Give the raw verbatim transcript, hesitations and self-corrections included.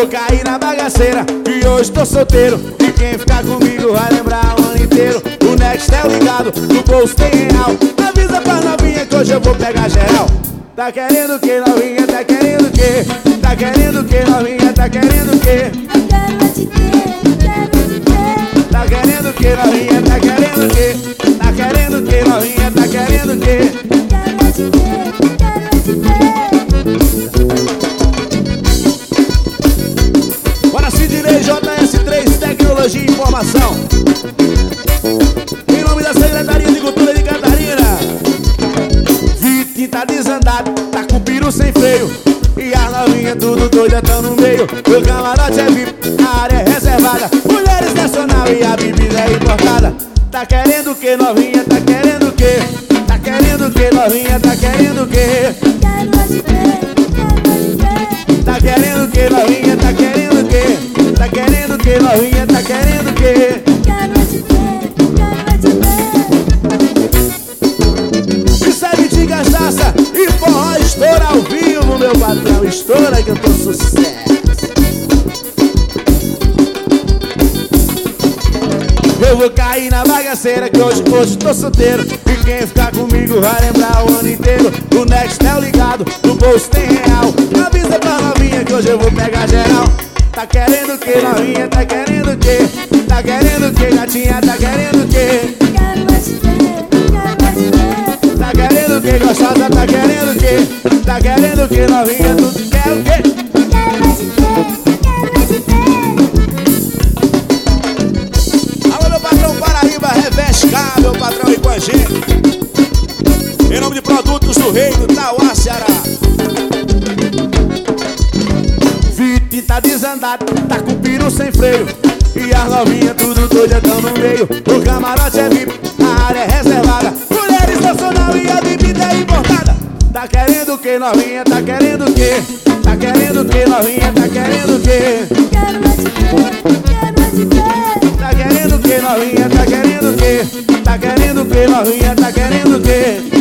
vou cair na bagaceira, e hoje tô solteiro. E quem ficar comigo vai lembrar o ano inteiro. O Nextel ligado, no bolso tem real. Avisa pra novinha que hoje eu vou pegar geral. Tá querendo que novinha, tá querendo que? Tá querendo que novinha, tá querendo que? Eu quero te ter, eu quero te ter. Tá querendo que novinha, tá querendo que? Tá querendo que novinha, tá querendo que? Eu quero te ter, eu quero te ter. Bora Sidney J S três Tecnologia e Informação. Em nome da Secretaria de Cultura de Catarina. Vitinho tá desandado, tá com piru sem freio. E a novinha tudo doida tão no meio. O camarote é V I P, a área é reservada. Mulheres nacional e a bebida é importada. Tá querendo que novinha, tá querendo que? Tá querendo que novinha, tá querendo que? Eu quero te ter, eu quero te ter. Tá querendo que novinha, tá querendo que? Tá querendo que novinha, tá querendo que? Eu quero te ter, eu quero te ter. Me segue de cachaça e forró estoura ao vivo, meu patrão. Estoura que eu tô sucesso. Eu vou cair na bagaceira que hoje, hoje tô solteiro. E quem ficar comigo vai lembrar o ano inteiro. O Nextel ligado, no bolso tem real. Avisa pra novinha que hoje eu vou pegar geral. Tá querendo que novinha, tá querendo que? Tá querendo que gatinha, tá querendo que? Eu quero te ter, eu quero te ter. Tá querendo que gostosa, tá querendo que? Tá querendo que novinha, tu quer o quê? Eu quero te ter, eu quero te ter. Alô, meu patrão Paraíba, reveste cá, meu patrão aí com a gente. Em nome de Produtos do Reino, Tauá, Ceará. Vitinho tá desandado, tá com piru sem freio. E as novinhas tudo doida tão no meio. O camarote é V I P, a área é reservada. Mulheres nacional e a bebida é importada. Tá querendo que novinha, tá querendo que? Tá querendo que novinha, tá querendo que? Eu quero te ter, eu quero te ter. Tá querendo que novinha, tá querendo que? Tá querendo que novinha, tá querendo que?